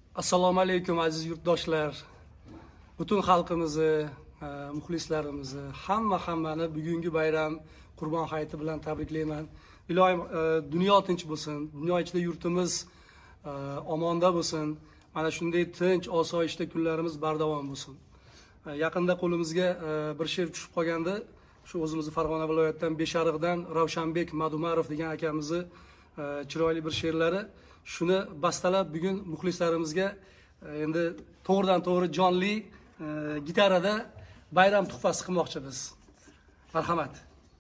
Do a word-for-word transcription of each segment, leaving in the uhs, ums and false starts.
Assalomu alaykum aziz yurtdoshlar. Butun xalqimizni, muxlislarimizni, hamma hammani bugungi bayram Qurbon hayiti bilan tabriklayman. Ilohim dunyo tinch bo'lsin, dunyo ichida yurtimiz omonda bo'lsin. Mana shunday tinch, osoyishta kunlarimiz bardavom bo'lsin. Yaqinda qo'limizga bir she'r tushib qolgandi. Shu o'zimizni Farg'ona viloyatidan Beshariqdan Ravshanbek Madumarov degan akamizni chiroyli bir she'rlari. Shuni bastalab bugun muxlislarimizga endi to'g'ridan to'g'ri jonli gitarada bayram tuhfasi qilmoqchimiz. Marhamat.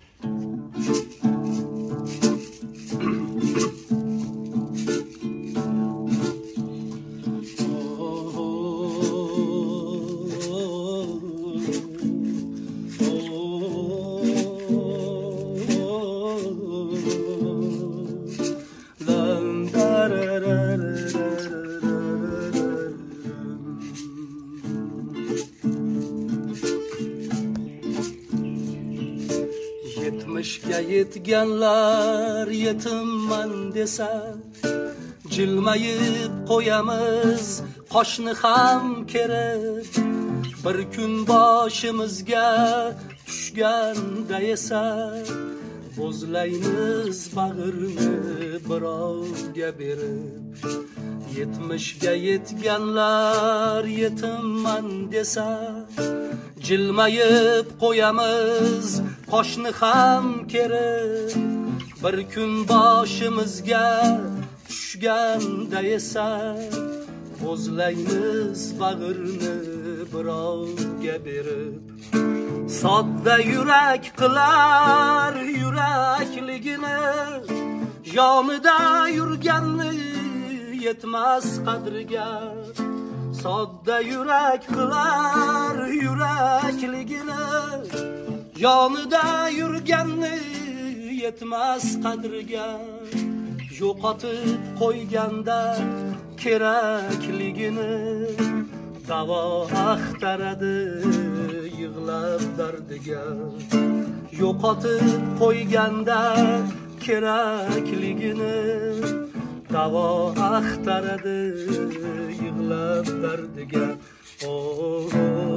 Yetmişga yetganlar yetimman desa, jilmayib qo'yamiz qoshni ham kerib. Bir kun boshimizga tushganda esa, o'zlaymiz bag'rni birovga berib. Yetmişga yetganlar yetimman desa, jilmayib qo'yamiz qoshni ham kerib. Bir kun boshimizga tushganda esa, o'zlaymiz bag'rni birovga berib. Sodda yurak qilar yurakligini, yonida yurganni yetmas qadriga. Sodda yurak qilar yurakligini, yonida yurganni yetmas qadriga. Yo'qotib qo'yganda kerakligini, davo axtaradi yig'lab dardiga. Yo'qotib qo'yganda kerakligini, davo axtaradi yig'lab dardiga. Oh,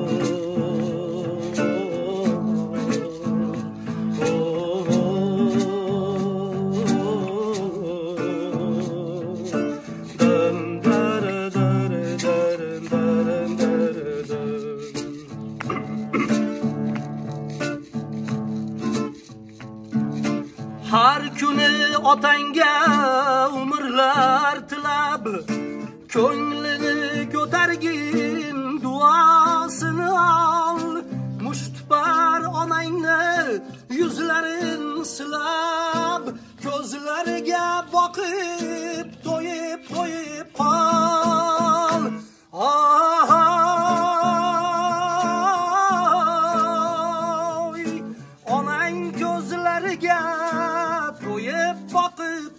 har kuni otangga umrlar tilab, ko'nglini ko'targin duosini ol. Mushtipar onangni yuzlarin silab, ko'zlariga boqib to'yib to'yib qol. Oy, onang ko'zlariga to'yib boqib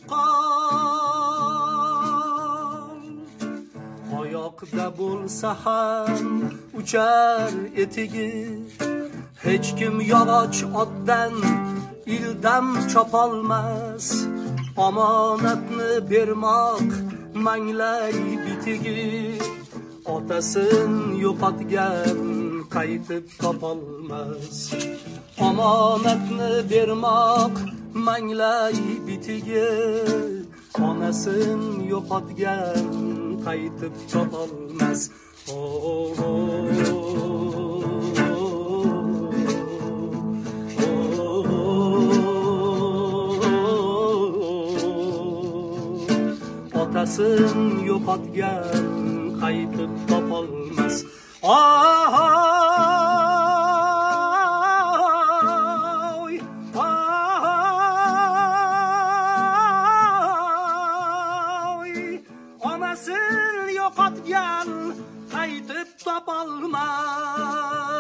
qol. Oyoqda bo'lsa ham uchar etigi, hech kim yog'och otdan ildam chopolmas. Omonatni bermoq manglay bitigi, otasin yo'qotgan qaytib topolmas. Omonatni bermoq manglay bitigi, onasin yo'qotgan qaytib topolmas. Oh, oh, oh, otasin yo'qotgan qaytib topolmas. Oh, yo'qotgan qaytib topolmas.